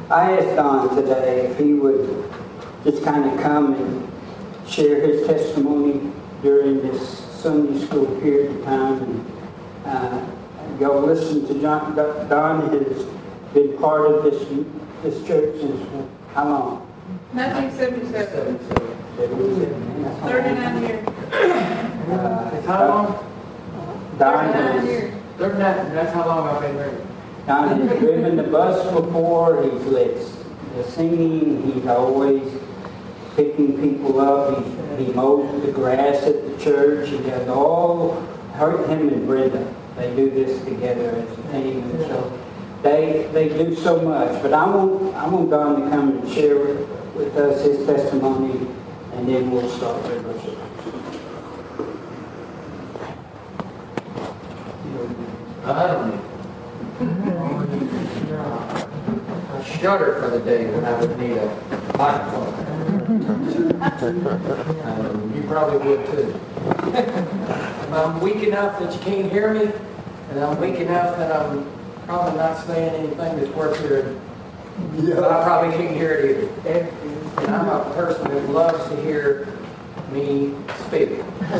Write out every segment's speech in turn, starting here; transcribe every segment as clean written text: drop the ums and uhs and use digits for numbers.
I asked Don today if he would just kind of come and share his testimony during this Sunday school period of time. And go listen to John. Don has been part of this church since how long? 1977. 39 years. How long? Don 39 years. 39. That's how long I've been married. Don has driven the bus before. He's led the singing. He's always picking people up. He mows the grass at the church. He does all. Him and Brenda, they do this together as a team, and so they do so much. But I want Don to come and share with us his testimony, and then we'll start with worship. I don't know. I shudder for the day when I would need a microphone. You probably would too. I'm weak enough that you can't hear me, and I'm weak enough that I'm probably not saying anything that's worth hearing. But I probably can't hear it either. And I'm a person that loves to hear me speak.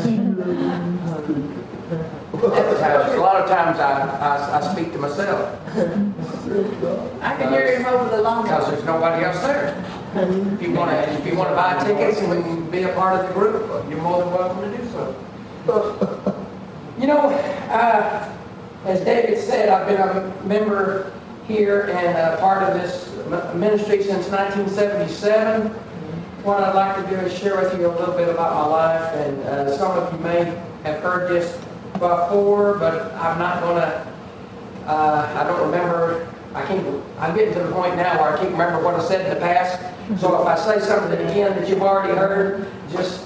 A lot of times I speak to myself. I can hear him over the long Because there's nobody else there. If you want to buy tickets and be a part of the group, you're more than welcome to do so. You know, as David said, I've been a member here and a part of this ministry since 1977. What I'd like to do is share with you a little bit about my life, and some of you may have heard this before, but I'm not going to, I don't remember, I'm getting to the point now where I can't remember what I said in the past, so if I say something again that you've already heard, just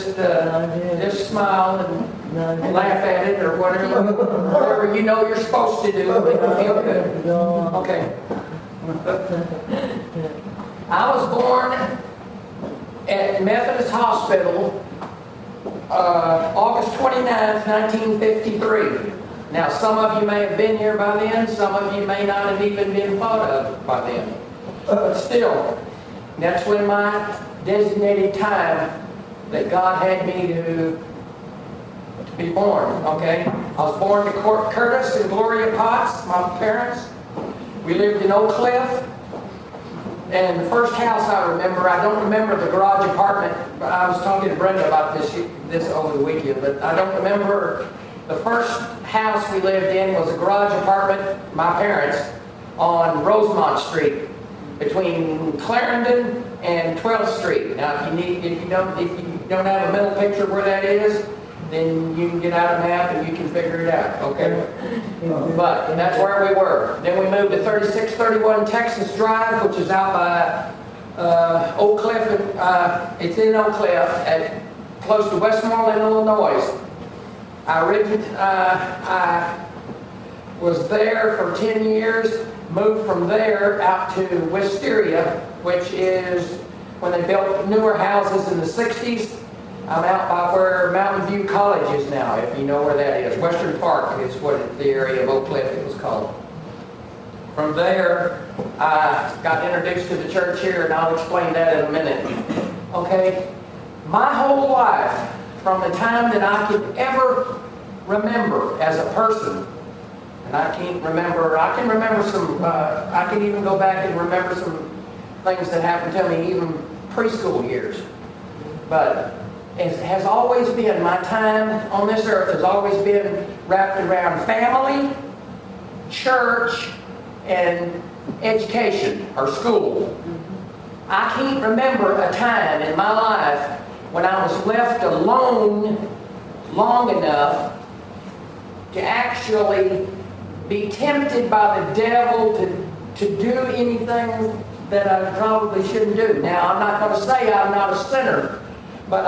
smile and laugh at it, or whatever you know you're supposed to do to make you feel good. Okay. I was born at Methodist Hospital August 29th, 1953. Now, some of you may have been here by then, some of you may not have even been thought of by then. But still, that's when my designated time that God had me to be born, okay? I was born to Curtis and Gloria Potts, my parents. We lived in Oak Cliff. And the first house I remember, I don't remember the garage apartment. I was talking to Brenda about this over the weekend, but I don't remember. The first house we lived in was a garage apartment, my parents, on Rosemont Street, between Clarendon and 12th Street. Now, if you don't have a mental picture of where that is, then you can get out a map and you can figure it out, okay? But that's where we were. Then we moved to 3631 Texas Drive, which is out by Oak Cliff. It's in Oak Cliff, close to Westmoreland, Illinois. I was there for 10 years, moved from there out to Wisteria, which is when they built newer houses in the 60s. I'm out by where Mountain View College is now, if you know where that is. Western Park is what the area of Oak Cliff it was called. From there, I got introduced to the church here, and I'll explain that in a minute. Okay, my whole life, from the time that I could ever remember as a person, and I can remember some, I can even go back and remember some things that happened to me even preschool years. But it has always been, my time on this earth has always been wrapped around family, church, and education, or school. I can't remember a time in my life when I was left alone long enough to actually be tempted by the devil to do anything that I probably shouldn't do. Now, I'm not going to say I'm not a sinner, but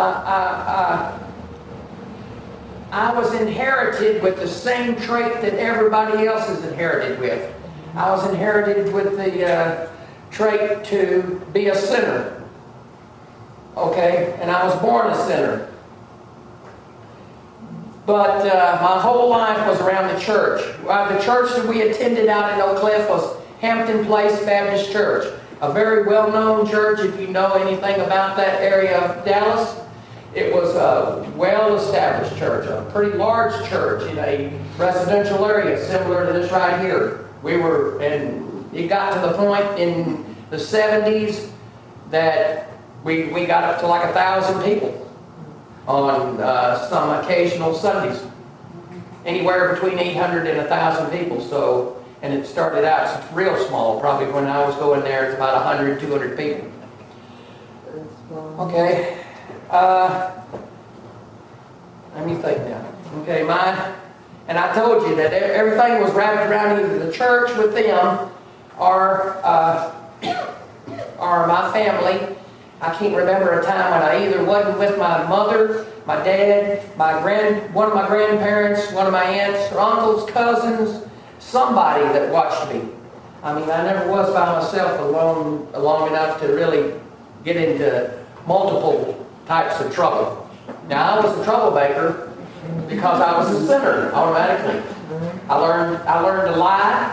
I was inherited with the same trait that everybody else is inherited with. I was inherited with the trait to be a sinner. Okay? And I was born a sinner. But my whole life was around the church. The church that we attended out in Oak Cliff was Hampton Place Baptist Church. A very well-known church, if you know anything about that area of Dallas. It was a well-established church, a pretty large church in a residential area similar to this right here. And it got to the point in the 70s that we got up to like 1,000 people on some occasional Sundays. Anywhere between 800 and 1,000 people. So, and it started out real small. Probably when I was going there, it's about 100, 200 people. Okay. Let me think now. Okay, and I told you that everything was wrapped around either the church with them or my family. I can't remember a time when I either wasn't with my mother, my dad, one of my grandparents, one of my aunts or uncles, cousins, somebody that watched me. I mean, I never was by myself alone long enough to really get into multiple types of trouble. Now, I was a troublemaker because I was a sinner automatically. I learned to lie,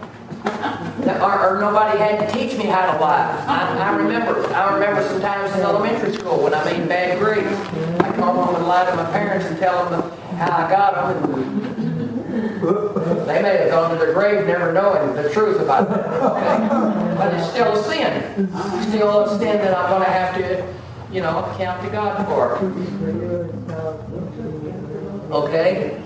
or nobody had to teach me how to lie. I remember sometimes in elementary school when I made bad grades, I come home and lie to my parents and tell them how I got them, and they may have gone to their grave never knowing the truth about that. Okay? But it's still a sin. Still a sin that I'm going to have to, account to God for. Okay?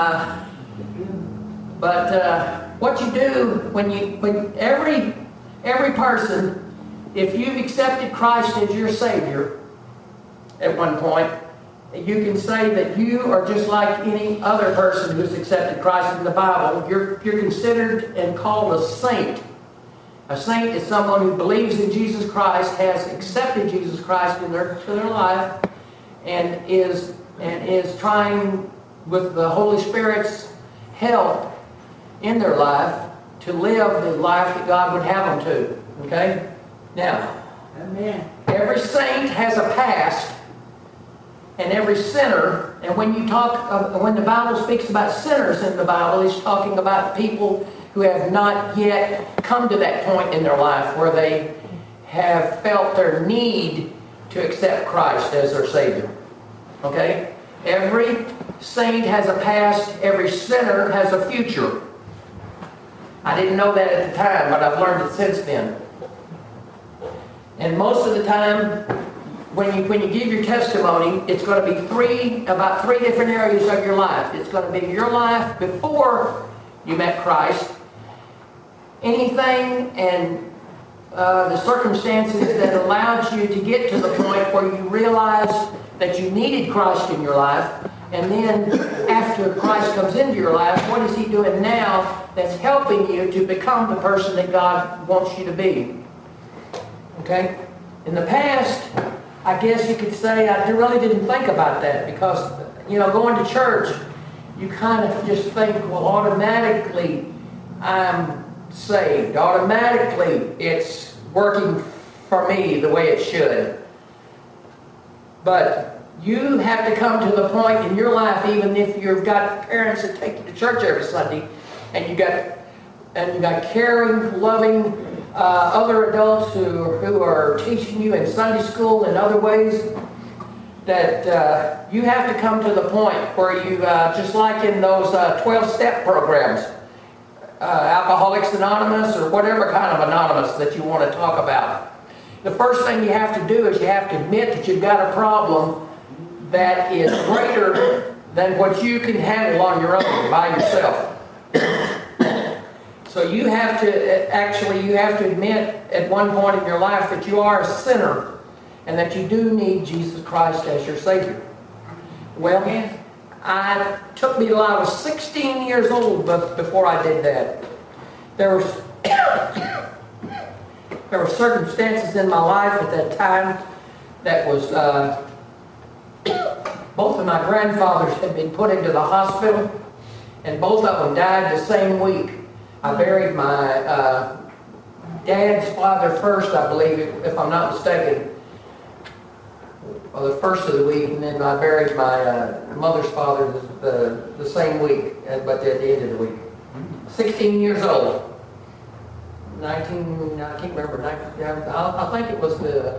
But what you do when every person, if you've accepted Christ as your Savior at one point, you can say that you are just like any other person who's accepted Christ in the Bible. You're considered and called a saint. A saint is someone who believes in Jesus Christ, has accepted Jesus Christ in their life, and is trying with the Holy Spirit's help in their life to live the life that God would have them to. Okay? Now, Amen. Every saint has a past, and every sinner. And when the Bible speaks about sinners in the Bible, it's talking about people who have not yet come to that point in their life where they have felt their need to accept Christ as their Savior. Okay? Every saint has a past, every sinner has a future. I didn't know that at the time, but I've learned it since then. And most of the time, when you give your testimony, it's going to be about three different areas of your life. It's going to be your life before you met Christ, anything and the circumstances that allowed you to get to the point where you realized that you needed Christ in your life, and then after Christ comes into your life, what is He doing now that's helping you to become the person that God wants you to be? Okay? In the past, I guess you could say I really didn't think about that because, going to church, you kind of just think, well, automatically I'm saved. Automatically it's working for me the way it should. But you have to come to the point in your life, even if you've got parents that take you to church every Sunday, and you got caring, loving other adults who are teaching you in Sunday school and other ways, that you have to come to the point where you, just like in those 12-step programs, Alcoholics Anonymous or whatever kind of anonymous that you want to talk about. The first thing you have to do is you have to admit that you've got a problem that is greater than what you can handle on your own by yourself. So you have to admit at one point in your life that you are a sinner and that you do need Jesus Christ as your Savior. Well, it took me till I was 16 years old before I did that. There were circumstances in my life at that time that was both of my grandfathers had been put into the hospital, and both of them died the same week. I buried my dad's father first, I believe, if I'm not mistaken. Well, the first of the week, and then I buried my mother's father the same week, but at the end of the week. 16 years old. I can't remember, I think it was the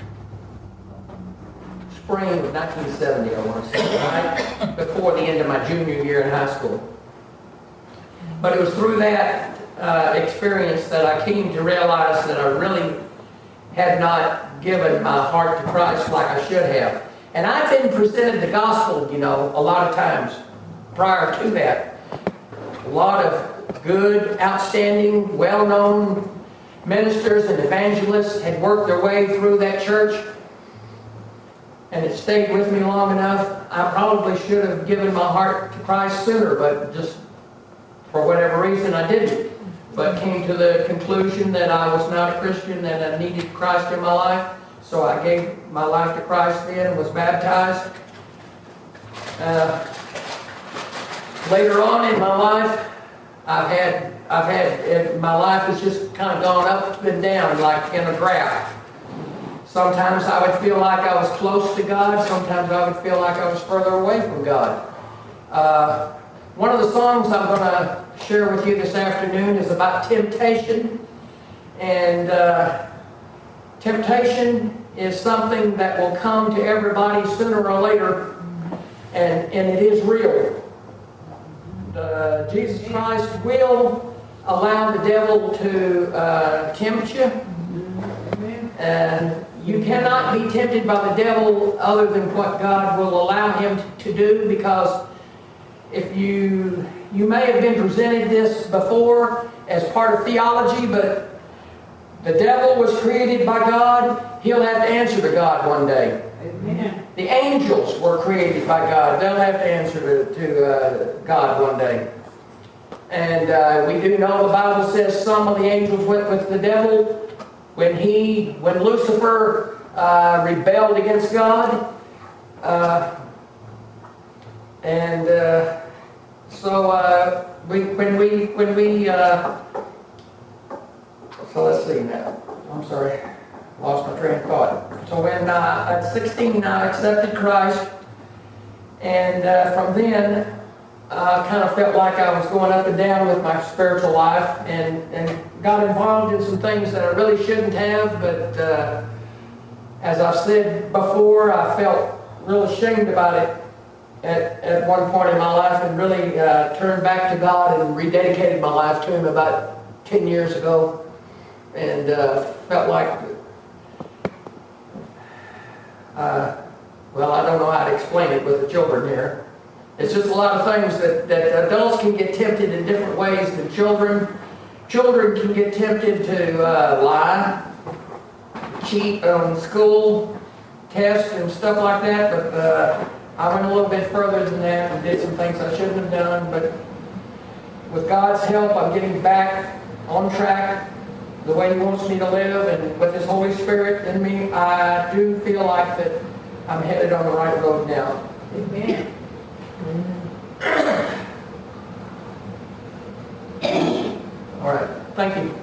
spring of 1970, I want to say, right before the end of my junior year in high school. But it was through that experience that I came to realize that I really had not given my heart to Christ like I should have. And I've been presented the gospel, a lot of times prior to that. A lot of good, outstanding, well-known ministers and evangelists had worked their way through that church, and it stayed with me long enough. I probably should have given my heart to Christ sooner, but just for whatever reason I didn't. But came to the conclusion that I was not a Christian and I needed Christ in my life. So I gave my life to Christ then and was baptized. Later on in my life, my life has just kind of gone up and down like in a graph. Sometimes I would feel like I was close to God. Sometimes I would feel like I was further away from God. One of the songs I'm going to share with you this afternoon is about temptation. And temptation is something that will come to everybody sooner or later, and it is real. Jesus Christ will allow the devil to tempt you. And you cannot be tempted by the devil other than what God will allow him to do, because if you may have been presented this before as part of theology, but the devil was created by God. He'll have to answer to God one day. Amen. The angels were created by God. They'll have to answer to God one day. And we do know the Bible says some of the angels went with the devil when Lucifer rebelled against God. So let's see now. I'm sorry, lost my train of thought. So when at 16 I accepted Christ, and from then I kind of felt like I was going up and down with my spiritual life, and got involved in some things that I really shouldn't have. But as I've said before, I felt real ashamed about it at one point in my life, and really turned back to God and rededicated my life to Him about 10 years ago. And felt like, well, I don't know how to explain it with the children here. It's just a lot of things that adults can get tempted in different ways than children. Children can get tempted to lie, cheat on school tests and stuff like that, but I went a little bit further than that and did some things I shouldn't have done. But with God's help, I'm getting back on track the way He wants me to live, and with His Holy Spirit in me, I do feel like that I'm headed on the right road now. Amen. All right. Thank you.